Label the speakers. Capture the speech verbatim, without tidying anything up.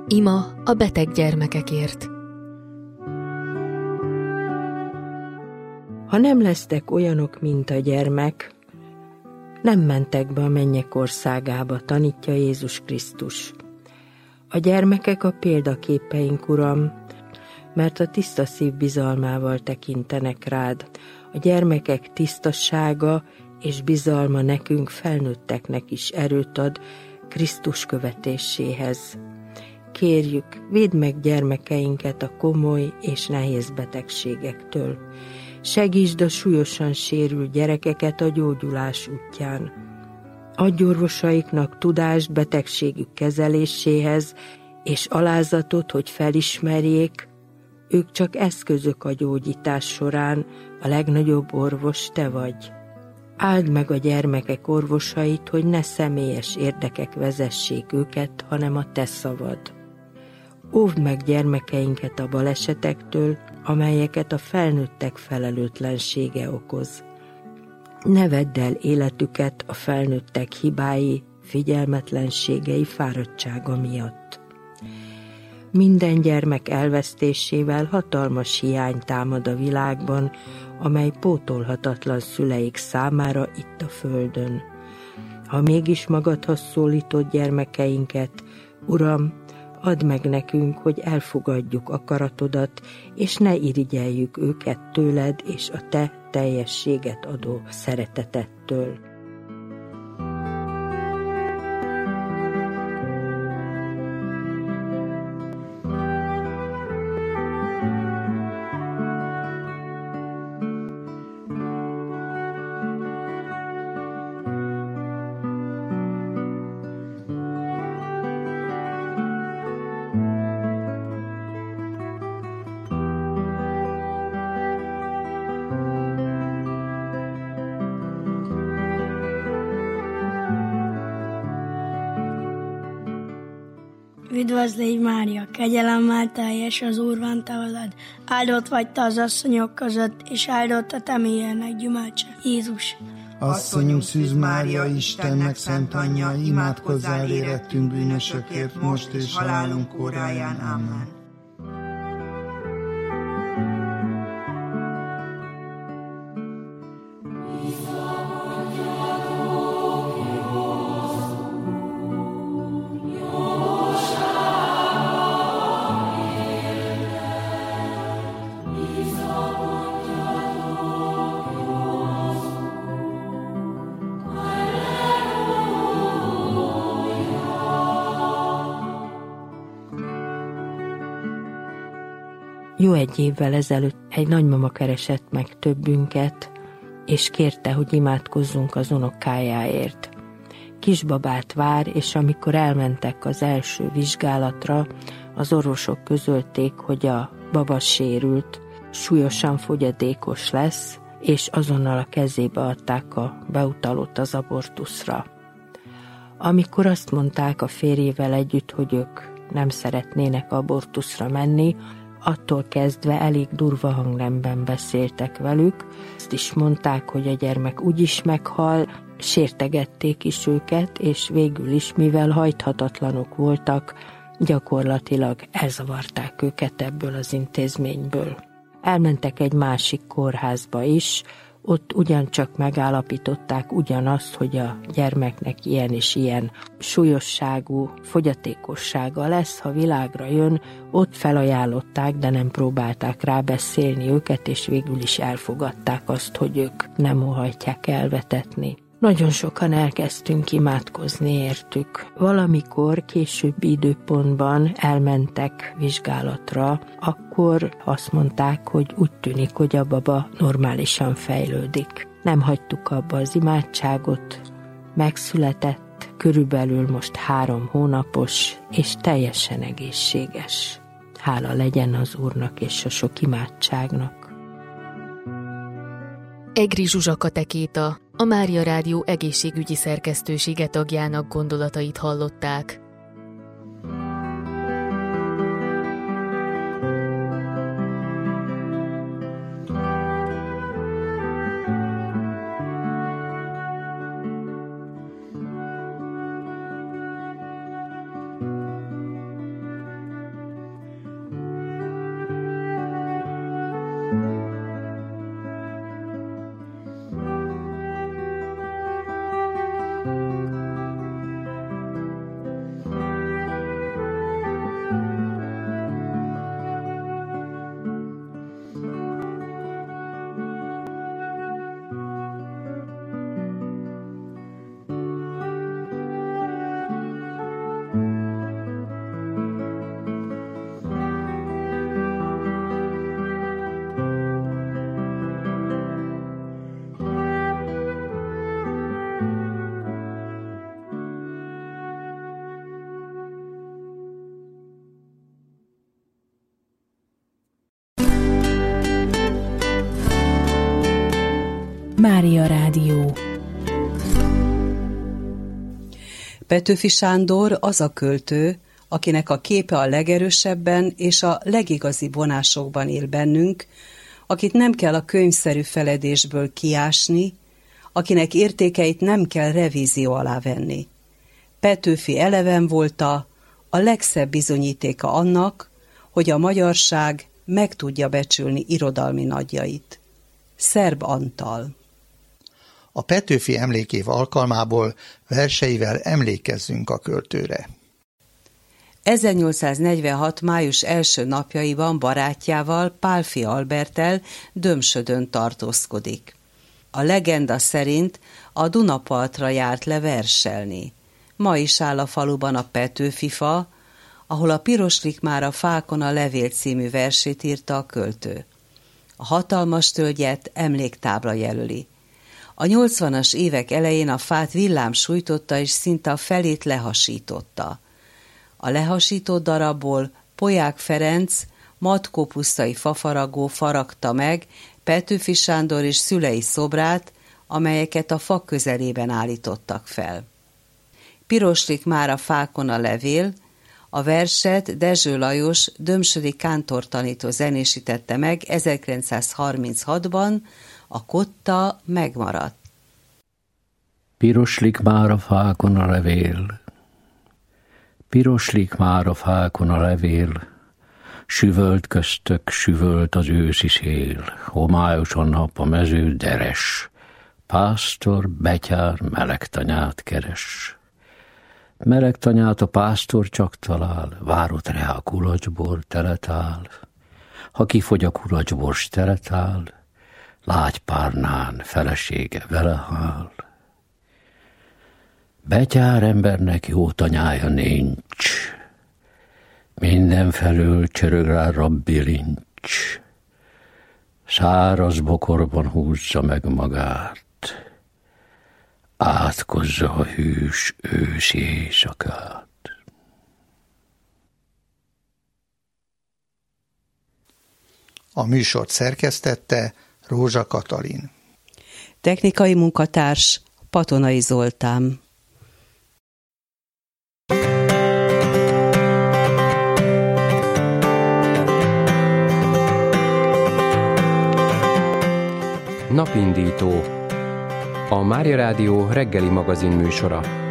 Speaker 1: Ima a beteg gyermekekért.
Speaker 2: Ha nem lesztek olyanok, mint a gyermek, nem mentek be a mennyek országába, tanítja Jézus Krisztus. A gyermekek a példaképeink, Uram, mert a tiszta szív bizalmával tekintenek rád. A gyermekek tisztassága és bizalma nekünk, felnőtteknek is erőt ad Krisztus követéséhez. Kérjük, védd meg gyermekeinket a komoly és nehéz betegségektől. Segítsd a súlyosan sérült gyerekeket a gyógyulás útján. Adj orvosaiknak tudást betegségük kezeléséhez, és alázatot, hogy felismerjék, ők csak eszközök a gyógyítás során, a legnagyobb orvos te vagy. Áld meg a gyermekek orvosait, hogy ne személyes érdekek vezessék őket, hanem a te szavad. Óvd meg gyermekeinket a balesetektől, amelyeket a felnőttek felelőtlensége okoz. Ne vedd el életüket a felnőttek hibái, figyelmetlenségei, fáradtsága miatt. Minden gyermek elvesztésével hatalmas hiány támad a világban, amely pótolhatatlan szüleik számára itt a földön. Ha mégis magadhoz szólítod gyermekeinket, Uram, add meg nekünk, hogy elfogadjuk akaratodat, és ne irigyeljük őket tőled és a te teljességet adó szeretetettől.
Speaker 3: Üdvözlégy Mária, kegyelemmel teljes, az Úr van te veled. Áldott vagy te az asszonyok között, és áldott a te mélyének gyümölcse, Jézus.
Speaker 4: Asszonyunk Szűz Mária, Istennek szent anyja, imádkozzál érettünk bűnösökért, most és halálunk óráján. Amen.
Speaker 2: Jó egy évvel ezelőtt egy nagymama keresett meg többünket, és kérte, hogy imádkozzunk az unokájáért. Kisbabát vár, és amikor elmentek az első vizsgálatra, az orvosok közölték, hogy a baba sérült, súlyosan fogyatékos lesz, és azonnal a kezébe adták a beutalót az abortuszra. Amikor azt mondták a férjével együtt, hogy ők nem szeretnének abortuszra menni, attól kezdve elég durva hangnemben beszéltek velük. Azt is mondták, hogy a gyermek úgyis meghal, sértegették is őket, és végül is, mivel hajthatatlanok voltak, gyakorlatilag elzavarták őket ebből az intézményből. Elmentek egy másik kórházba is, ott ugyancsak megállapították ugyanazt, hogy a gyermeknek ilyen és ilyen súlyosságú fogyatékossága lesz, ha világra jön. Ott felajánlották, de nem próbálták rábeszélni őket, és végül is elfogadták azt, hogy ők nem óhajtják elvetetni. Nagyon sokan elkezdtünk imádkozni értük. Valamikor későbbi időpontban elmentek vizsgálatra, akkor azt mondták, hogy úgy tűnik, hogy a baba normálisan fejlődik. Nem hagytuk abba az imádságot, megszületett, körülbelül most három hónapos, és teljesen egészséges. Hála legyen az Úrnak és a sok imádságnak.
Speaker 1: Egri Zsuzsa katekéta, a Mária Rádió egészségügyi szerkesztősége tagjának gondolatait hallották.
Speaker 5: Mária Rádió.
Speaker 6: Petőfi Sándor az a költő, akinek a képe a legerősebben és a legigazi vonásokban él bennünk, akit nem kell a könyvszerű feledésből kiásni, akinek értékeit nem kell revízió alá venni. Petőfi eleven volta, a legszebb bizonyítéka annak, hogy a magyarság meg tudja becsülni irodalmi nagyjait. Szerb Antal.
Speaker 7: A Petőfi emlékév alkalmából verseivel emlékezzünk a költőre.
Speaker 6: ezernyolcszáznegyvenhat. május első napjaiban barátjával, Pálffy Alberttel Dömsödön tartózkodik. A legenda szerint a Dunapartra járt le verselni. Ma is áll a faluban a Petőfi fa, ahol a Piroslik már a fákon a levél című versét írta a költő. A hatalmas tölgyet emléktábla jelöli. A nyolcvanas évek elején a fát villám sújtotta, és szinte a felét lehasította. A lehasított darabból Polyák Ferenc, matkópusztai fafaragó faragta meg Petőfi Sándor és szülei szobrát, amelyeket a fa közelében állítottak fel. Piroslik már a fákon a levél, a verset Dezső Lajos dömsödi kántortanító zenésítette meg ezerkilencszázharminchatban, a kotta megmaradt.
Speaker 8: Piroslik már a fákon a levél, piroslik már a fákon a levél, süvölt köztök, süvölt az őszi szél, homályos a nap, a mező deres, pásztor, betyár, meleg tanyát keres. Meleg tanyát a pásztor csak talál, várott rá a kulacsbor, teletál. Ha kifogy a kulacsbor, s teletál, lágy párnán felesége vele hál. Betyár embernek jó tanyája nincs, mindenfelől csörög rá rabbilincs. Száraz bokorban húzza meg magát, átkozza a hűs őszi éjszakát.
Speaker 7: A műsort szerkesztette Rózsa Katalin.
Speaker 6: Technikai munkatárs Patonai Zoltán.
Speaker 9: Napindító. A Mária Rádió reggeli magazin műsora.